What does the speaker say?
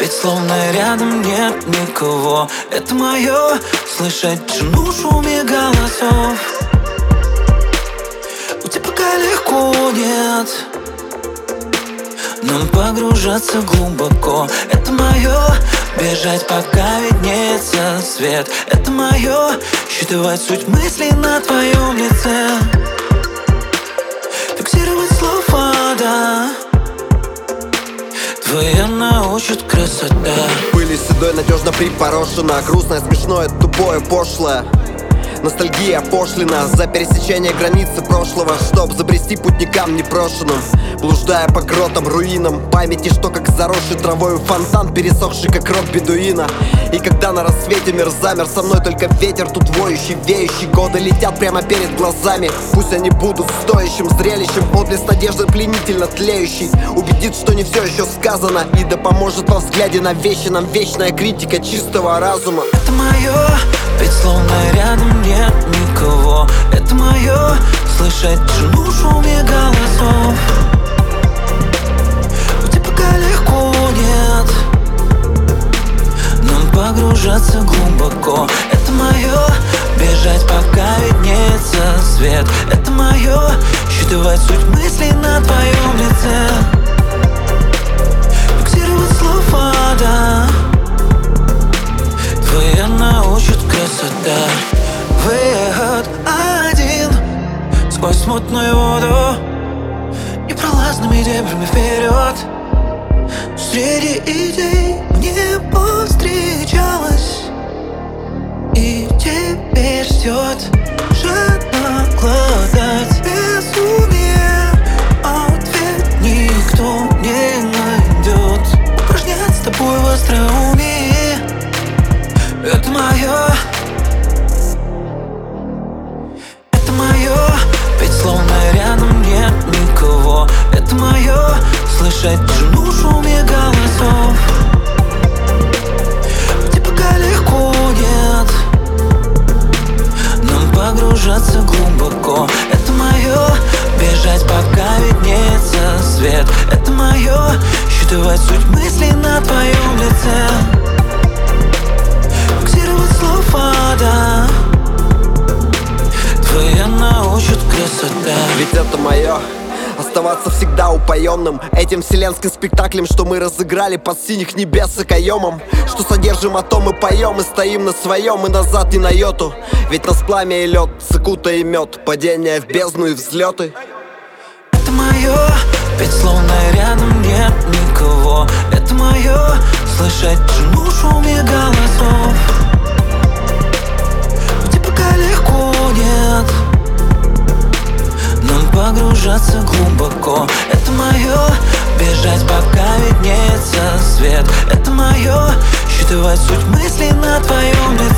ведь словно рядом нет никого. Это мое, слышать тишину в шуме голосов. У тебя пока легко нет нам погружаться глубоко. Это мое, бежать пока виднеется свет. Это мое, считывать суть мыслей на твоем лице. Фиксировать слова, да, твоя научит красота. Пылью седой надежно припорошена. Грустное, смешное, тупое, пошлое. Ностальгия пошлина за пересечение границы прошлого, чтоб забрести путникам непрошенным, блуждая по гротам, руинам памяти, что как заросший травою фонтан, пересохший как рот бедуина. И когда на рассвете мир замер, со мной только ветер тут воющий, веющий. Годы летят прямо перед глазами, пусть они будут стоящим зрелищем. Подлесть надежды пленительно тлеющий убедит, что не все еще сказано, и да поможет во взгляде на вещи нам вечная критика чистого разума. Это мое, ведь словно рядом нет никого. Это мое, слышать тишину в шуме голосов. У тебя пока легко нет нам погружаться глубоко. Это мое, бежать пока виднеется свет. Это мое, считывать суть мыслей на твоем лице. Фиксировать слова, да, твоя научит красота. Выход один сквозь мутную воду, непролазными дебрями вперед. Среди идей мне повстречалась и теперь ждет, жадно глотать безумие. Ответ никто не найдет. Упражнять с тобой в остроумии. Это мое, это мое, ведь словно рядом нет никого. Это мое, слышать тишину в шуме голосов. Где пока легко нет нам погружаться глубоко. Это мое, бежать пока виднеется свет. Это мое, считывать суть мыслей на твоем лице. Слова, да, твоя научит красота. Ведь это мое, оставаться всегда упоенным этим вселенским спектаклем, что мы разыграли под синих небес с окоемом. Что содержим, о том и поем, и стоим на своем, и назад ни на йоту. Ведь нас пламя и лед, цикута и мед, падение в бездну и взлеты. Это мое, ведь словно рядом нет никого. Это мое, слышать тишину в шуме голосов. Легко нет нам погружаться глубоко. Это мое, бежать пока виднеется свет. Это мое, считывать суть мыслей на твоем лице.